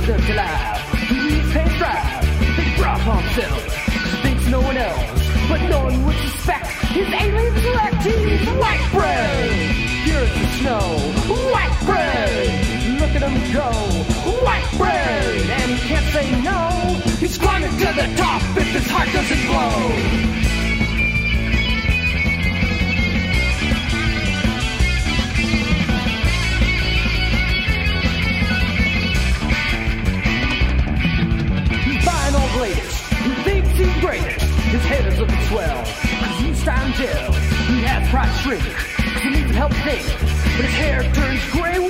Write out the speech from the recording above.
deserve to live. Police can't strive, they drop on themselves. Thinks no one else, but no one would suspect his alien select. He's white brain. Here's the snow, white brain. Look at him go, white brain. And he can't say no. He's climbing to the top if his heart doesn't blow. He thinks he's greatest. His head is looking swell, cause he's time jail. He has pride shrink, cause he needs help think. But his hair turns gray